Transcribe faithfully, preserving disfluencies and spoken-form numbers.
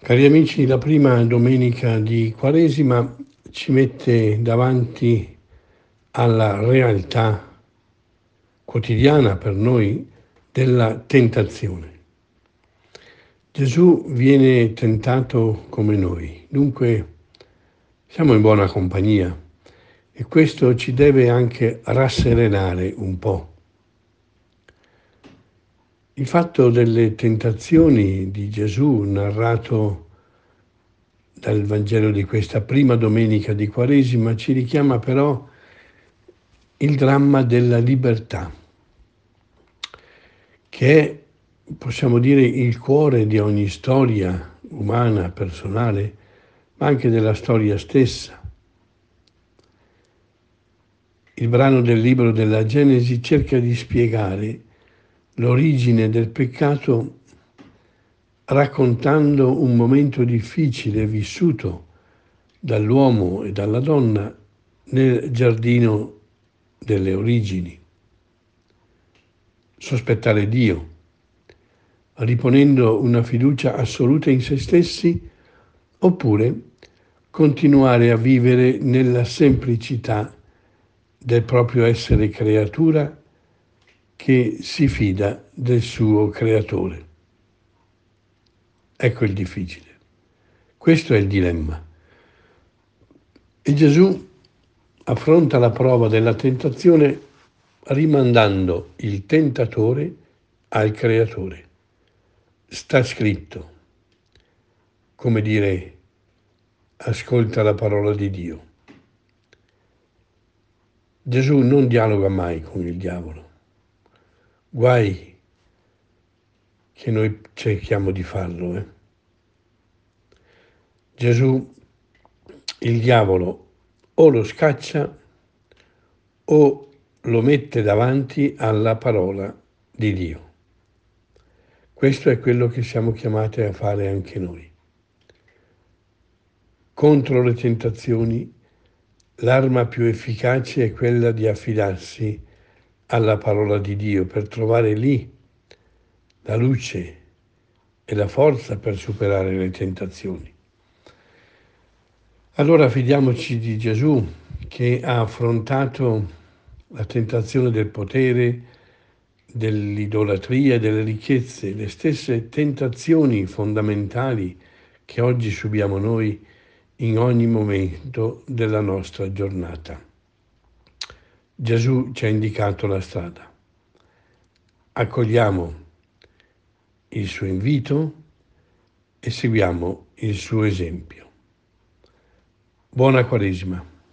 Cari amici, la prima domenica di Quaresima ci mette davanti alla realtà quotidiana per noi della tentazione. Gesù viene tentato come noi, dunque siamo in buona compagnia e questo ci deve anche rasserenare un po'. Il fatto delle tentazioni di Gesù narrato dal Vangelo di questa prima domenica di Quaresima ci richiama però il dramma della libertà, che è, possiamo dire, il cuore di ogni storia umana, personale, ma anche della storia stessa. Il brano del libro della Genesi cerca di spiegare l'origine del peccato raccontando un momento difficile vissuto dall'uomo e dalla donna nel giardino delle origini. Sospettare Dio, riponendo una fiducia assoluta in se stessi, oppure continuare a vivere nella semplicità del proprio essere creatura che si fida del suo creatore. Ecco il difficile. Questo è il dilemma. E Gesù affronta la prova della tentazione rimandando il tentatore al creatore. Sta scritto, come dire, ascolta la parola di Dio. Gesù non dialoga mai con il diavolo. Guai che noi cerchiamo di farlo. Eh? Gesù, il diavolo, o lo scaccia o lo mette davanti alla parola di Dio. Questo è quello che siamo chiamati a fare anche noi. Contro le tentazioni, l'arma più efficace è quella di affidarsi alla parola di Dio per trovare lì la luce e la forza per superare le tentazioni. Allora fidiamoci di Gesù che ha affrontato la tentazione del potere, dell'idolatria, delle ricchezze, le stesse tentazioni fondamentali che oggi subiamo noi in ogni momento della nostra giornata. Gesù ci ha indicato la strada. Accogliamo il suo invito e seguiamo il suo esempio. Buona Quaresima.